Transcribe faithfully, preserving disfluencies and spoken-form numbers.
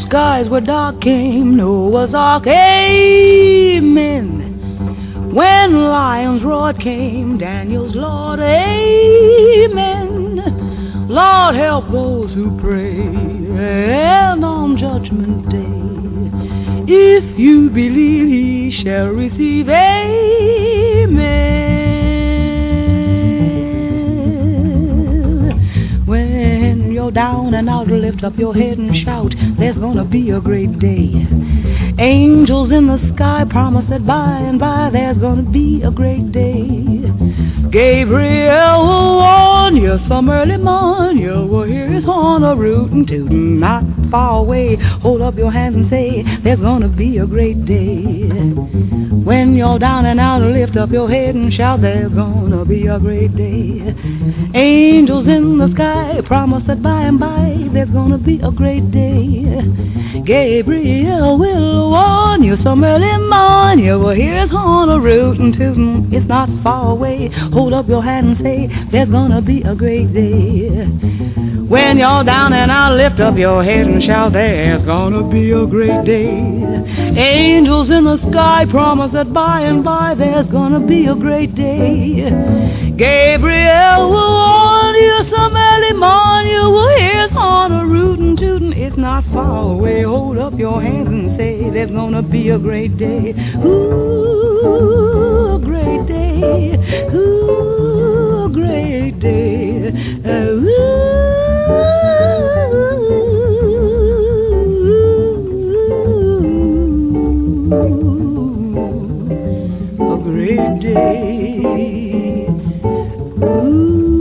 skies were dark came Noah's Ark, amen. When lions roared came Daniel's Lord, amen. Lord, help those who pray, and on Judgment Day, if you believe, he shall receive, amen. When you're down and out, lift up your head and shout, there's gonna be a great day. Angels in the sky promise that by and by there's gonna be a great day. Gabriel will warn you some early morn, you will hear his horn a rootin' tootin' not far away. Hold up your hands and say, there's gonna be a great day. When you're down and out, lift up your head and shout, there's gonna be a great day. Angels in the sky promise that by and by there's gonna be a great day. Gabriel will warn you some early morn, you will hear his horn a rootin' tootin', it's not far away. Hold up your hand and say, there's gonna be a great day. When you're down and out, lift up your head and shout, there's gonna be a great day. Angels in the sky promise that by and by there's gonna be a great day. Gabriel will warn you some early morn, you will hear his horn a rootin' tootin', it's not far away. Hold up your hands and say, there's gonna be a great day. Ooh, a great day. Ooh, a great day. Uh, ooh, a great day. Ooh.